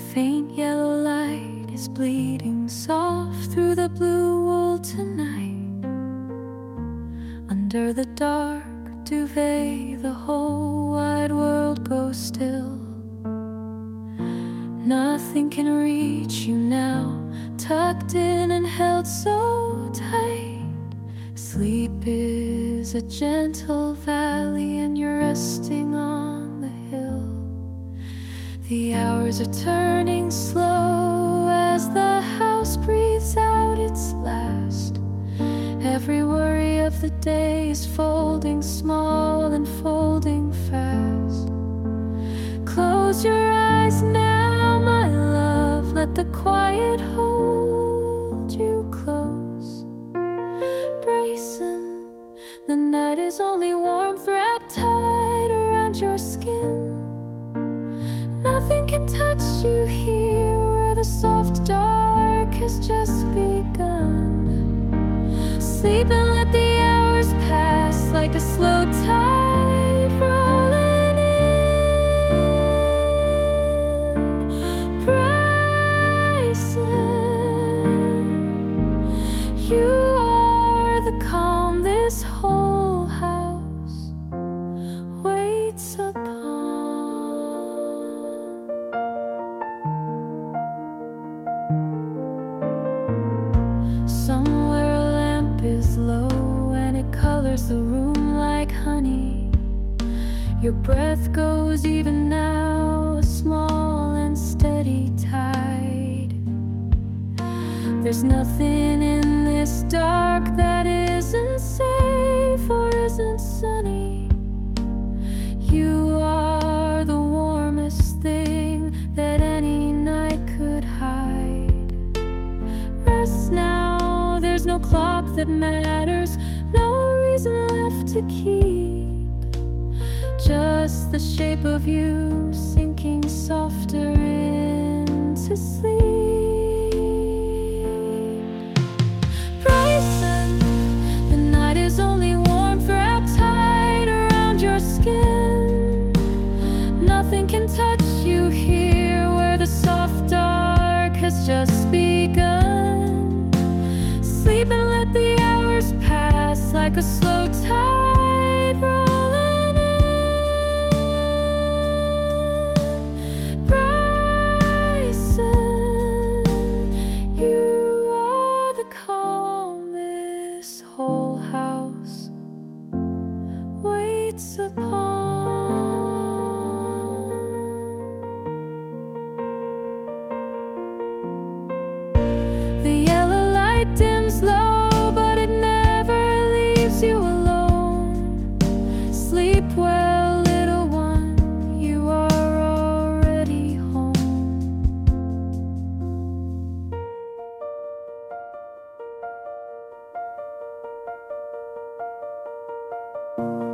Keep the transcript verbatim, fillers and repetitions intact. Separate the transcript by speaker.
Speaker 1: faint yellow light is bleeding soft through the blue wool tonight. Under the dark duvet, the whole wide world goes still. Nothing can reach you now, tucked in and held so tight. Sleep is a gentle valley and you're resting on the hill. The hours are turning slow as the house breathes out its last. Every worry of the day is folding small and folding fast. Close your eyes now, my love, let the quiet hold you close. Bracing, the night is only warmth wrapped tight around your skin. Nothing can touch you here where the soft dark has just begun. Sleep and let the hours pass like a slow tide rolling in. Bryson, you are the calm this whole house waits upon. Somewhere a lamp is low and it colors the room like honey. Your breath goes even now, a small and steady tide. There's nothing in this dark that isn't safe or isn't sunny. You are the warmest thing that any night could hide. Rest now, there's no clock that matters, no reason left to keep. Just the shape of you sinking softer into sleep. Bryson, the night is only warmth wrapped tight around your skin. Nothing can touch you here where the soft dark has just begun. Sleep and let the hours pass like a slow tide rolling in. Bryson, you are the calm this whole house waits upon. The yellow light dims low, but it never leaves you alone. Sleep well, little one, you are already home.